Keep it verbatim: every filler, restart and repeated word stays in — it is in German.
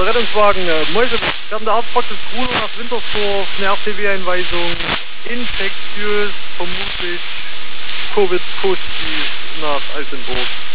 Rettungswagen, äh, Mäuse, werden der Arztpraxis Gruner nach Wintersdorf, eine R T W-Einweisung, infektiös, vermutlich Covid-positiv nach Altenburg.